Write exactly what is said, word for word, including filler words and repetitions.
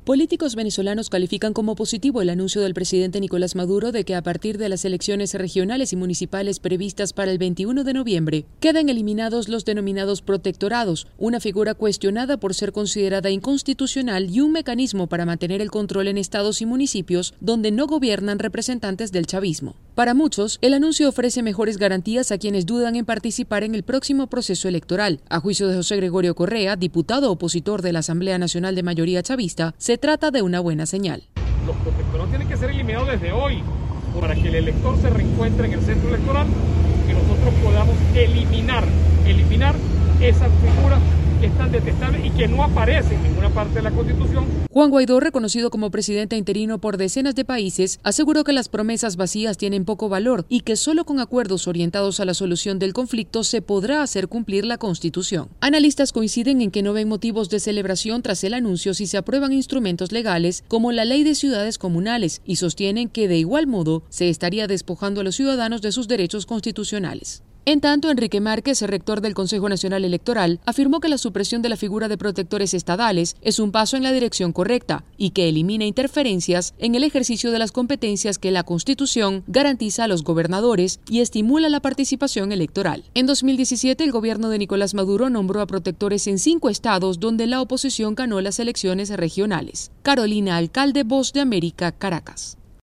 Políticos venezolanos califican como positivo el anuncio del presidente Nicolás Maduro de que a partir de las elecciones regionales y municipales previstas para el veintiuno de noviembre, quedan eliminados los denominados protectorados, una figura cuestionada por ser considerada inconstitucional y un mecanismo para mantener el control en estados y municipios donde no gobiernan representantes del chavismo. Para muchos, el anuncio ofrece mejores garantías a quienes dudan en participar en el próximo proceso electoral. A juicio de José Gregorio Correa, diputado opositor de la Asamblea Nacional de Mayoría Chavista, se trata de una buena señal. Los protectorados tienen que ser eliminados desde hoy para que el elector se reencuentre en el centro electoral y que nosotros podamos eliminar, eliminar esa figura que es tan detestable y que no aparece en ninguna parte de la Constitución. Juan Guaidó, reconocido como presidente interino por decenas de países, aseguró que las promesas vacías tienen poco valor y que solo con acuerdos orientados a la solución del conflicto se podrá hacer cumplir la Constitución. Analistas coinciden en que no ven motivos de celebración tras el anuncio si se aprueban instrumentos legales como la Ley de Ciudades Comunales y sostienen que de igual modo se estaría despojando a los ciudadanos de sus derechos constitucionales. En tanto, Enrique Márquez, rector del Consejo Nacional Electoral, afirmó que la supresión de la figura de protectores estadales es un paso en la dirección correcta y que elimina interferencias en el ejercicio de las competencias que la Constitución garantiza a los gobernadores y estimula la participación electoral. En dos mil diecisiete, el gobierno de Nicolás Maduro nombró a protectores en cinco estados donde la oposición ganó las elecciones regionales. Carolina Alcalde, Voz de América, Caracas.